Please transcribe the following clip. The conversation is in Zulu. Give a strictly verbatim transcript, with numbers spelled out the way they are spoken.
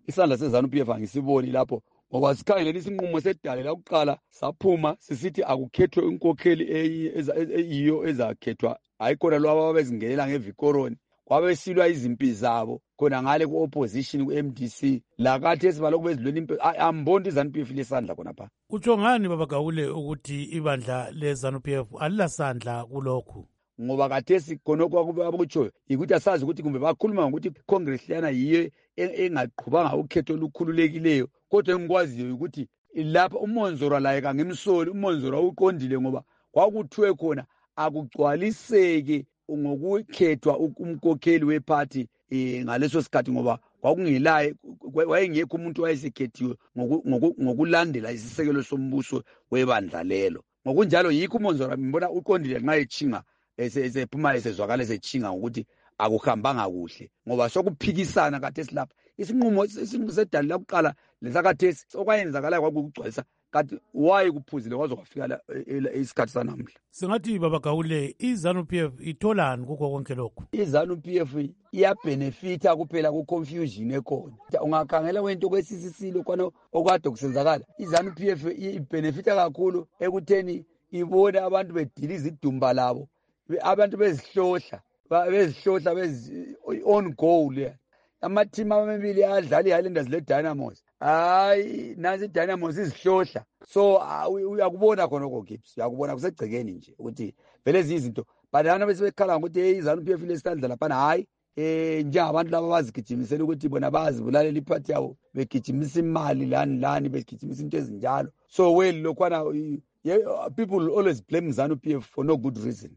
isandla se-ZANU P F angisiboni lapho, ngoba sikhangeleni isinqumo sedale lakuqala saphuma sisithi akukhethwe inkokheli eyiyo ezakhethwa, hayi khona laba ababezingenela ngevikoroni, kwabesilwa izimpi zabo khona ngale ku-opposition ku-M D C lakathesi balokhu bezilweni impi. Amboni i-ZANU P F lesandla khonapha. Utsho ngani Baba Gawule ukuthi ibandla le-ZANU P F alilasandla kulokhu? Ngoba kathesi khonokho abakutshoyo yikuthi asazi ukuthi kumbe bakhuluma ngokuthi icongress leyana yiyo engaqhubanga ukhetho olukhululekileyo, kodwa engikwaziyo ukuthi lapha uMonzora laye kangimsoli. UMonzora uqondile ngoba kwakuthiwe khona akugcwaliseke ngokukhethwa umkhokheli weparty eh ngaleso sikhathi, ngoba kwakungelaye wayengekho umuntu wayesekhethiwe ngokulandela isisekelo sombuso webandla lelo. Ngokunjalo yikho uMonzora ngibona uqondile nxa echinga esephuma esezwakala esechinga ukuthi akuhambanga kuhle, ngoba sokuphikisana kathesi lapha. Isinqumo sedali lakuqala lesakathesi okwayenzakalayo kwakugcwalisa, kanti waye kuphuzile kwaze kwafika isikhathi sanamhla. Singathi Baba Gawule i-ZANU P F itholani kukho konke lokhu? I-ZANU P F iyabenefita kuphela ku-confusion ekhona. Ungakhangela kwento kwesisisilo khona okade kusenzakala, i-ZANU P F ibenefita kakhulu ekutheni ibone abantu bediliza idumba labo, abantu bezihlohla bezihlohla bezi on goal. Amateam amabili adlala iHighlanders le-Dynamos, hayi nansi i-Dynamos izihlohla. So uyakubona khona lokho Gibbs, uyakubona kusegcekeni nje ukuthi vele izinto, but lana bese bekhala ukuthi hey i-ZANU P F lesandla lapha, hayi eh njengabantu laba bazigijimisela ukuthi bona bazibulalela iphathi yabo, begijimisa imali lani lani, begijimisa into ezinjalo. So well lokhwana people always blame ZANU P F for no good reason.